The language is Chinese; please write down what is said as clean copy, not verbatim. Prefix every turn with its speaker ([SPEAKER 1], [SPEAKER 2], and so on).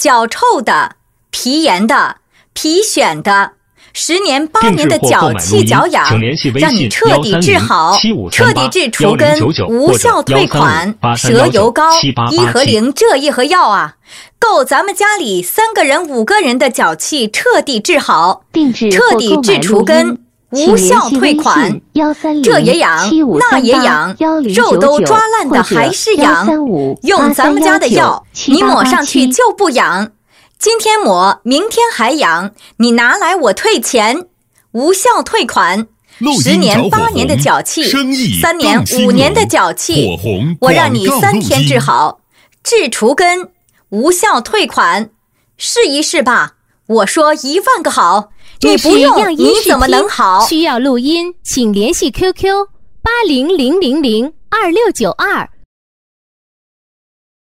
[SPEAKER 1] 脚臭的、皮炎的、皮癣的，10年8年的脚气脚痒，让你彻底治好，彻底治除根，无效退款。蛇油膏1盒0，这1盒药啊，够咱们家里3个人5个人的脚气彻底治好，彻底治除根，无效退款。这也痒，那也痒，肉都抓烂的还是痒。用咱们家的药，你抹上去就不痒。今天抹，明天还痒，你拿来我退钱，无效退款。10年8年的脚气，3年5年的脚气，我让你3天治好，治除根，无效退款。试一试吧，我说1万个好，你不用你怎么能好？
[SPEAKER 2] 需要录音，请联系 QQ80002692。